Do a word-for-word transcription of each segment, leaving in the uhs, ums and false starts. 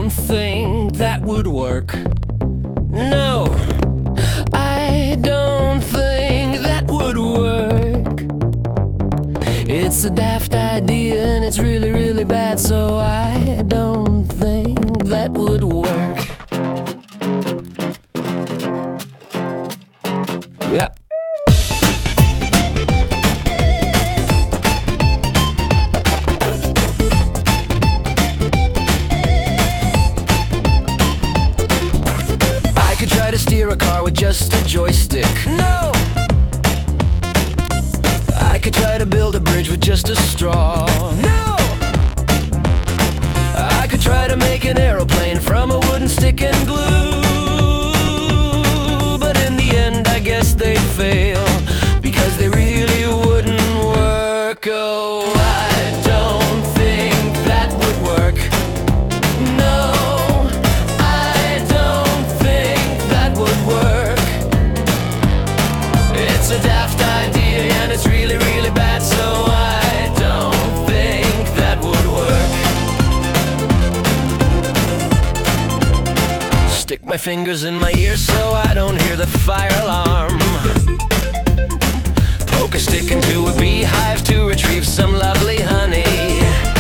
don't think that would work. No, I don't think that would work. It's a daft idea and it's really, really bad, so I don't think that would work. Yeah. I could try to steer a car with just a joystick. No! I could try to build a bridge with just a straw. No! I could try to make an aeroplane from a wooden stick and glue. But in the end I guess they'd fail, because they really wouldn't work. Oh, I don't think that would work. No, I don't think that would work. It's a daft idea and it's really, really bad, so I don't think that would work. Stick my fingers in my ears so I don't hear the fire alarm. Poke a stick into a beehive to retrieve some lovely honey.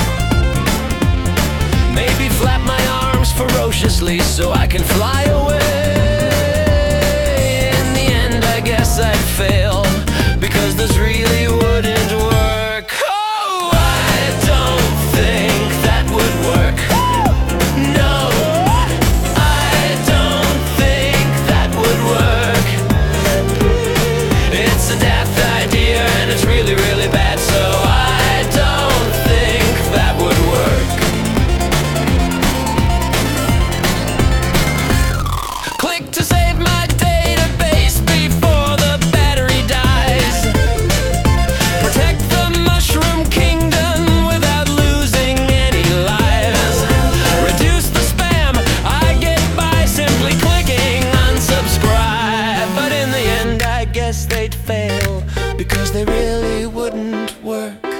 Maybe flap my arms ferociously so I can fly away. In the end I guess I'd fail, because this really wouldn't work. Oh, I don't think that would work. No, I don't think that would work. It's a daft idea and it's really, really bad, so I don't think that would work. Click to save my database before the battery dies. Protect the mushroom kingdom without losing any lives. Reduce the spam I get by simply clicking unsubscribe. But in the end I guess they'd fail, because they really wouldn't work.